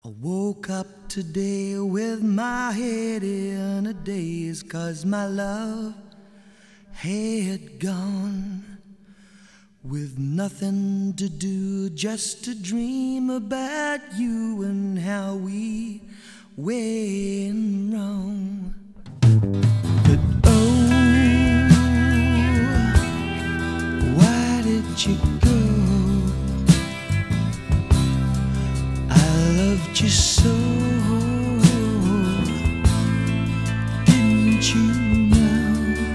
I woke up today with my head in a daze, 'cause my love had gone. With nothing to do, just to dream about you and how we went wrong. But oh, why did you go? I loved you so, didn't you know?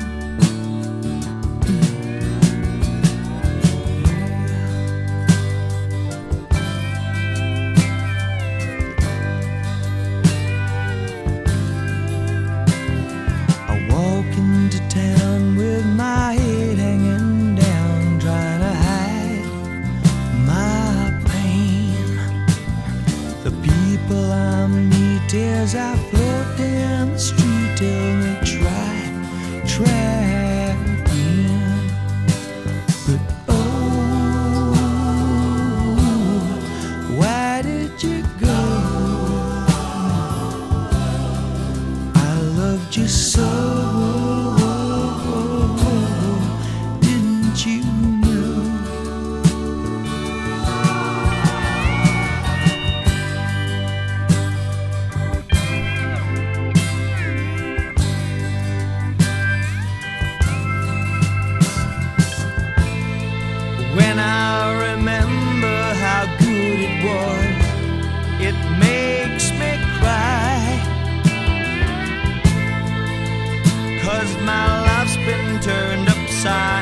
I walk into town with my head hanging down, trying to hide my pain. The people I meet as I float down the street tell me try again. But oh, why did you go? I loved you so, didn't you know? When I remember how good it was, it makes me cry, 'cause my life's been turned upside